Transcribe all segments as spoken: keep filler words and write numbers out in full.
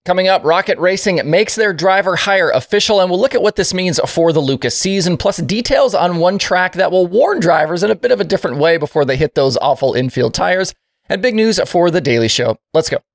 Coming up, Rocket Racing makes their driver hire official, and we'll look at what this means for the Lucas season, plus details on one track that will warn drivers in a bit of a different way before they hit those awful infield tires, and big news for The Daily Show. Let's go.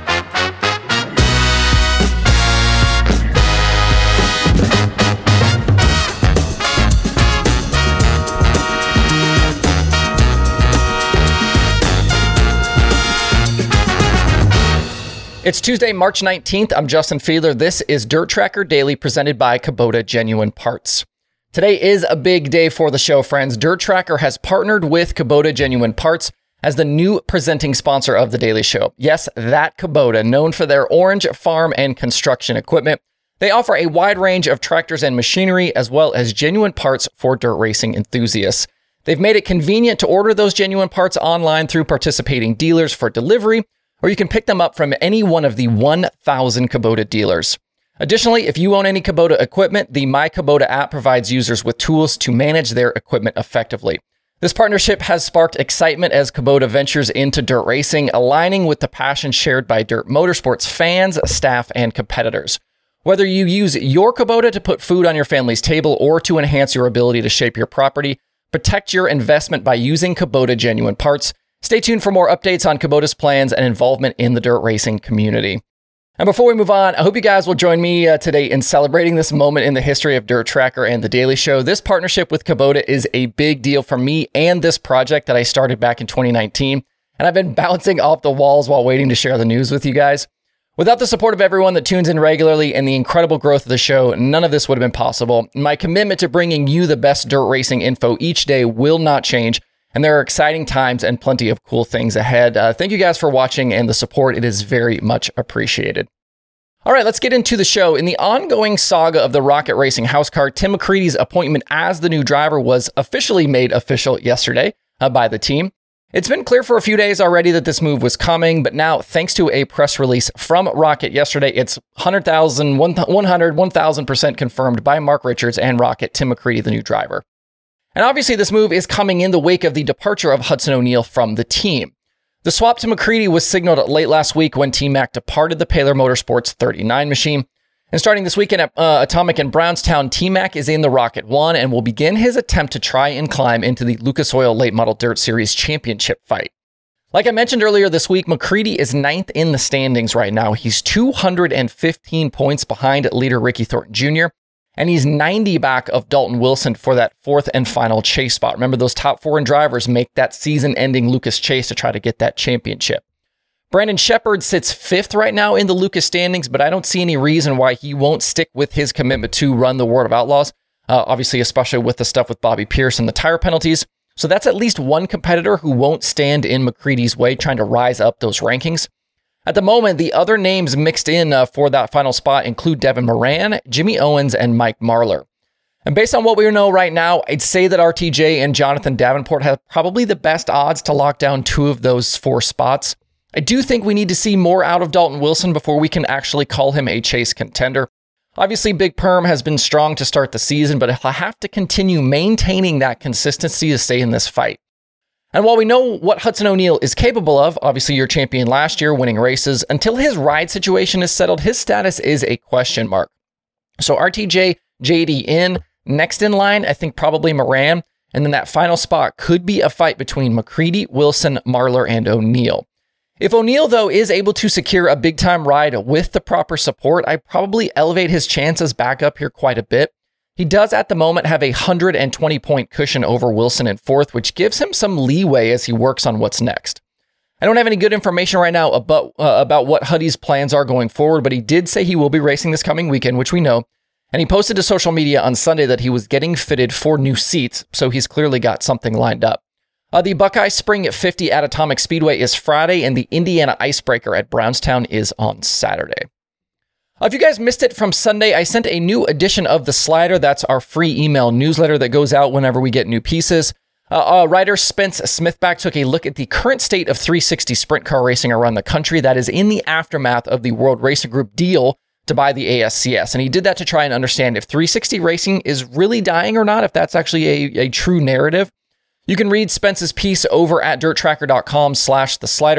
It's Tuesday, March nineteenth. I'm Justin Fiedler. This is Dirt Tracker Daily, presented by Kubota Genuine Parts. Today is a big day for the show, friends. Dirt Tracker has partnered with Kubota Genuine Parts as the new presenting sponsor of the Daily Show. Yes, that Kubota, known for their orange farm and construction equipment. They offer a wide range of tractors and machinery, as well as genuine parts for dirt racing enthusiasts. They've made it convenient to order those genuine parts online through participating dealers for delivery, or you can pick them up from any one of the one thousand Kubota dealers. Additionally, if you own any Kubota equipment, the My Kubota app provides users with tools to manage their equipment effectively. This partnership has sparked excitement as Kubota ventures into dirt racing, aligning with the passion shared by dirt motorsports fans, staff, and competitors. Whether you use your Kubota to put food on your family's table or to enhance your ability to shape your property, protect your investment by using Kubota Genuine Parts. Stay tuned for more updates on Kubota's plans and involvement in the dirt racing community. And before we move on, I hope you guys will join me uh, today in celebrating this moment in the history of Dirt Tracker and The Daily Show. This partnership with Kubota is a big deal for me and this project that I started back in twenty nineteen, and I've been bouncing off the walls while waiting to share the news with you guys. Without the support of everyone that tunes in regularly and the incredible growth of the show, none of this would have been possible. My commitment to bringing you the best dirt racing info each day will not change, and there are exciting times and plenty of cool things ahead. Uh, thank you guys for watching and the support. It is very much appreciated. All right, let's get into the show. In the ongoing saga of the Rocket Racing house car, Tim McCreadie's appointment as the new driver was officially made official yesterday uh, by the team. It's been clear for a few days already that this move was coming, but now, thanks to a press release from Rocket yesterday, it's one hundred thousand, one hundred, one thousand percent confirmed by Mark Richards and Rocket, Tim McCreadie, the new driver. And obviously, this move is coming in the wake of the departure of Hudson O'Neal from the team. The swap to McCreadie was signaled late last week when T-Mac departed the Paler Motorsports thirty-nine machine. And starting this weekend at uh, Atomic in Brownstown, T-Mac is in the Rocket One and will begin his attempt to try and climb into the Lucas Oil Late Model Dirt Series championship fight. Like I mentioned earlier this week, McCreadie is ninth in the standings right now. He's two hundred fifteen points behind leader Ricky Thornton Junior, and he's ninety back of Dalton Wilson for that fourth and final chase spot. Remember, those top foreign drivers make that season-ending Lucas chase to try to get that championship. Brandon Shepard sits fifth right now in the Lucas standings, but I don't see any reason why he won't stick with his commitment to run the World of Outlaws, uh, obviously, especially with the stuff with Bobby Pierce and the tire penalties. So that's at least one competitor who won't stand in McCreadie's way trying to rise up those rankings. At the moment, the other names mixed in uh, for that final spot include Devin Moran, Jimmy Owens, and Mike Marlar. And based on what we know right now, I'd say that R T J and Jonathan Davenport have probably the best odds to lock down two of those four spots. I do think we need to see more out of Dalton Wilson before we can actually call him a chase contender. Obviously, Big Perm has been strong to start the season, but he'll have to continue maintaining that consistency to stay in this fight. And while we know what Hudson O'Neal is capable of, obviously your champion last year, winning races, until his ride situation is settled, his status is a question mark. So R T J, J D in, next in line, I think probably Moran, and then that final spot could be a fight between McCreadie, Wilson, Marlar, and O'Neal. If O'Neal, though, is able to secure a big-time ride with the proper support, I'd probably elevate his chances back up here quite a bit. He does at the moment have a one hundred twenty point cushion over Wilson in fourth, which gives him some leeway as he works on what's next. I don't have any good information right now about, uh, about what Huddy's plans are going forward, but he did say he will be racing this coming weekend, which we know, and he posted to social media on Sunday that he was getting fitted for new seats, so he's clearly got something lined up. Uh, the Buckeye Spring at fifty at Atomic Speedway is Friday, and the Indiana Icebreaker at Brownstown is on Saturday. Uh, if you guys missed it from Sunday, I sent a new edition of The Slider. That's our free email newsletter that goes out whenever we get new pieces. Uh, uh, writer Spence Smithback took a look at the current state of three sixty sprint car racing around the country that is in the aftermath of the World Racing Group deal to buy the A S C S. And he did that to try and understand if three sixty racing is really dying or not, if that's actually a, a true narrative. You can read Spence's piece over at dirttracker.com slash the slider.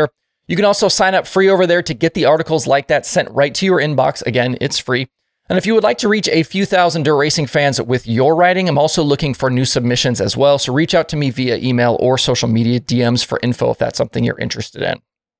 You can also sign up free over there to get the articles like that sent right to your inbox. Again, it's free. And if you would like to reach a few thousand dirt racing fans with your writing, I'm also looking for new submissions as well. So reach out to me via email or social media D Ms for info if that's something you're interested in.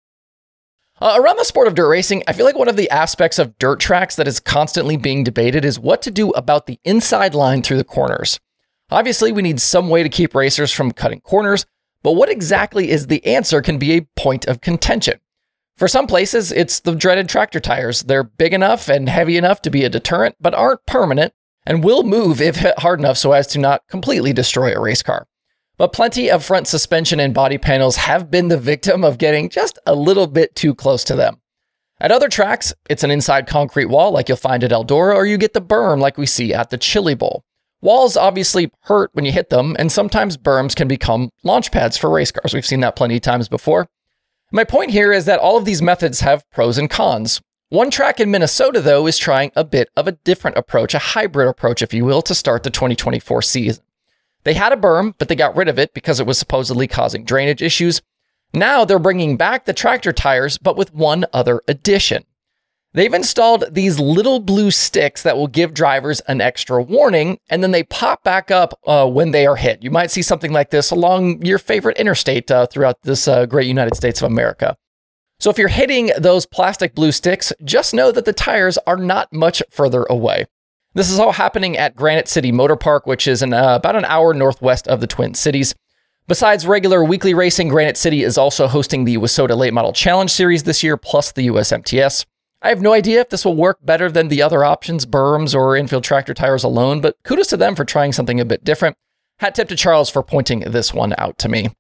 Uh, around the sport of dirt racing, I feel like one of the aspects of dirt tracks that is constantly being debated is what to do about the inside line through the corners. Obviously, we need some way to keep racers from cutting corners, but what exactly is the answer can be a point of contention. For some places, it's the dreaded tractor tires. They're big enough and heavy enough to be a deterrent, but aren't permanent and will move if hit hard enough so as to not completely destroy a race car. But plenty of front suspension and body panels have been the victim of getting just a little bit too close to them. At other tracks, it's an inside concrete wall like you'll find at Eldora, or you get the berm like we see at the Chili Bowl. Walls obviously hurt when you hit them, and sometimes berms can become launch pads for race cars. We've seen that plenty of times before. My point here is that all of these methods have pros and cons. One track in Minnesota, though, is trying a bit of a different approach, a hybrid approach, if you will, to start the twenty twenty-four season. They had a berm, but they got rid of it because it was supposedly causing drainage issues. Now they're bringing back the tractor tires, but with one other addition. They've installed these little blue sticks that will give drivers an extra warning, and then they pop back up uh, when they are hit. You might see something like this along your favorite interstate uh, throughout this uh, great United States of America. So if you're hitting those plastic blue sticks, just know that the tires are not much further away. This is all happening at Granite City Motor Park, which is an, uh, about an hour northwest of the Twin Cities. Besides regular weekly racing, Granite City is also hosting the WISSOTA Late Model Challenge Series this year, plus the U S M T S. I have no idea if this will work better than the other options, berms or infield tractor tires alone, but kudos to them for trying something a bit different. Hat tip to Charles for pointing this one out to me.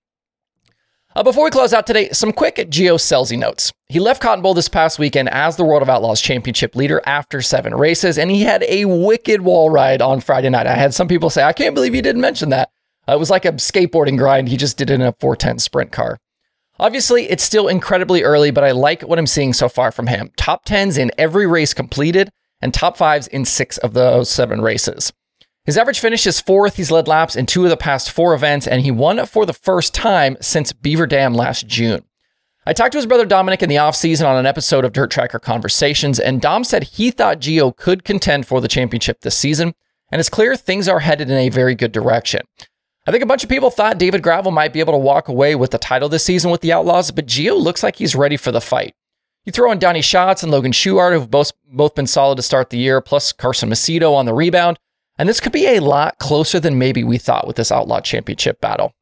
Uh, before we close out today, some quick Gio Scelzi notes. He left Cotton Bowl this past weekend as the World of Outlaws Championship leader after seven races, and he had a wicked wall ride on Friday night. I had some people say, I can't believe you didn't mention that. Uh, it was like a skateboarding grind. He just did it in a four ten sprint car. Obviously, it's still incredibly early, but I like what I'm seeing so far from him. Top tens in every race completed, and top fives in six of those seven races. His average finish is fourth. He's led laps in two of the past four events, and he won for the first time since Beaver Dam last June. I talked to his brother Dominic in the offseason on an episode of Dirt Tracker Conversations, and Dom said he thought Gio could contend for the championship this season, and it's clear things are headed in a very good direction. I think a bunch of people thought David Gravel might be able to walk away with the title this season with the Outlaws, but Gio looks like he's ready for the fight. You throw in Donnie Schatz and Logan Schuchart, who've both, both been solid to start the year, plus Carson Macedo on the rebound, and this could be a lot closer than maybe we thought with this Outlaw Championship battle.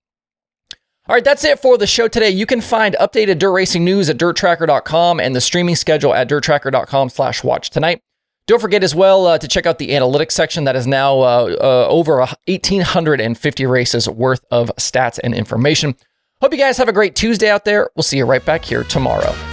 All right, that's it for the show today. You can find updated dirt racing news at dirt tracker dot com and the streaming schedule at dirt tracker dot com slash watch tonight. Don't forget as well uh, to check out the analytics section that is now uh, uh, over one thousand eight hundred fifty races worth of stats and information. Hope you guys have a great Tuesday out there. We'll see you right back here tomorrow.